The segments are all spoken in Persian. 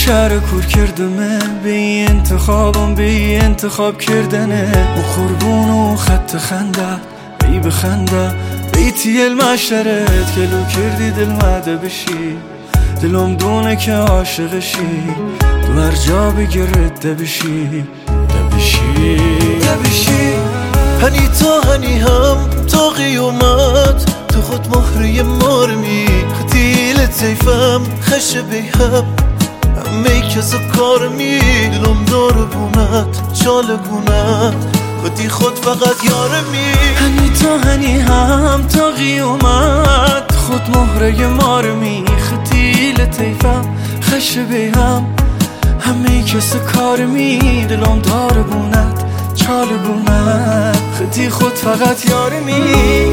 شهر کور کردمه به این انتخابم به این انتخاب کردنه و قربون و خط خنده بی بخنده بیتی المشترت کلو کردی دل مده بشی دلم دونه که عاشقشی تو هر جا بگرد دبشی هنی تا هنی هم تا قیومت تو خود مهری مارمی خطیل تیفم خش بیهم همه کس کارمی دلم داره بونت چالگونت خودی خود فقط یارمی هنی تا هنی هم تا قیومت خود مهره مارمی خطیل تیفم خش بیهم همه کس کارمی دلم داره بونت چالگونت خودی خود فقط یارمی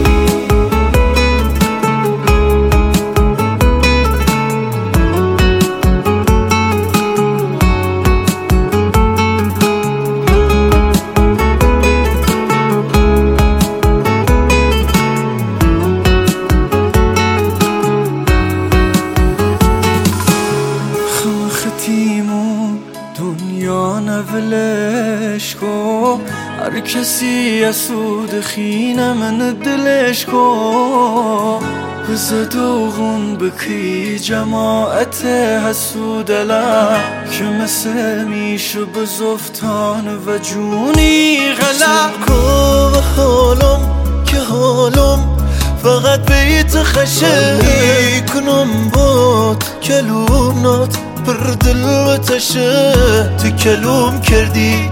دنیا نولش کو هر کسی اسود خینه من دلش کو بزدوغون بکی جماعت حسود لب که مثل میشه بزفتان و جونی غلب کو و حالم که حالم فقط بیت خشه کنم بود کلومنات بر دل و تشه تو کلوم کردی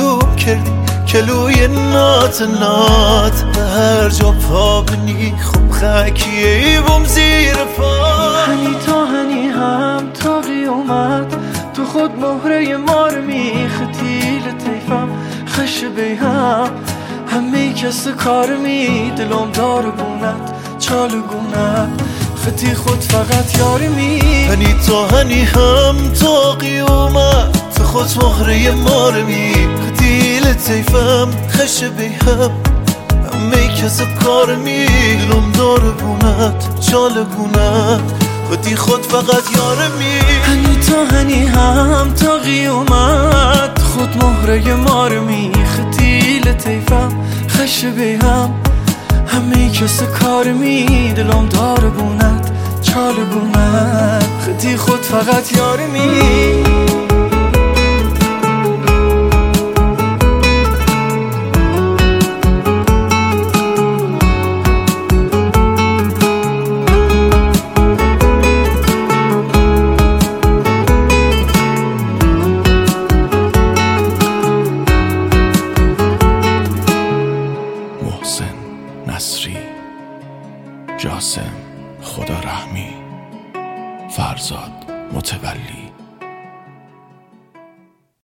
کلوی نات به هر جا پا بنی خوب خاکیه بم زیر پا هنی تا هنی هم تا قیامت تو خود مهره مارمی خطیل تیفم خش بیهم همه کس کارمی دلم داره بونت چالگونت خطی خود فقط یارمی هنی تا هنی هم تا قیامت تو خود مهره مارمی خطیل تیفم خش بیهم همه کس کارمی دلم داره بونت چالگونت خودی خود فقط یارمی هنی تا هنی هم تا قیامت خود مهره مارمی خطیل تیفم خش بیهم همه کس کارمی دلم داره بونت چالگونت خطی خود فقط یارمی محسن نصری، جاسم خدا رحمی، فرزاد متولی.